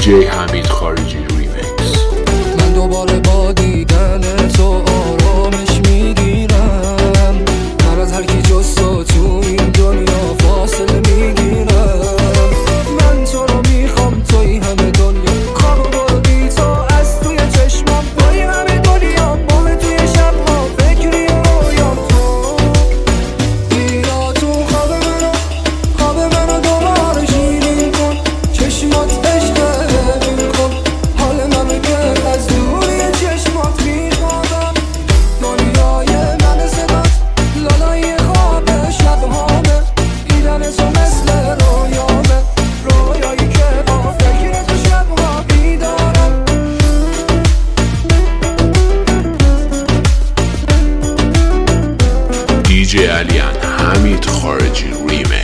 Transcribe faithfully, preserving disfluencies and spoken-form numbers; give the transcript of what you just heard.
دیجی حمید خارجی ریمیکس. من دوباره با دیدن تو آرامش میگیرم، من از هر کی جز تو تو این دنیا فاصله میگیرم. من تو رو میخوام، توی همه دنیا خواب بردی تو از توی چشمم، توی همه دنیا ماه توی شبها فکری رویام. تو بیا تو خواب منو، خواب منو دوباره شیرین کن، چشمات عشقه ببین کن حال منو که از دوری چشمات میخوابم. دنیای من صدات لالای خواب شبهامه، دیدن تو مثل رویامه، رویایی که با فکر تو شبها بیدارم. دیجی علیان حمید خارجی ریمیکس.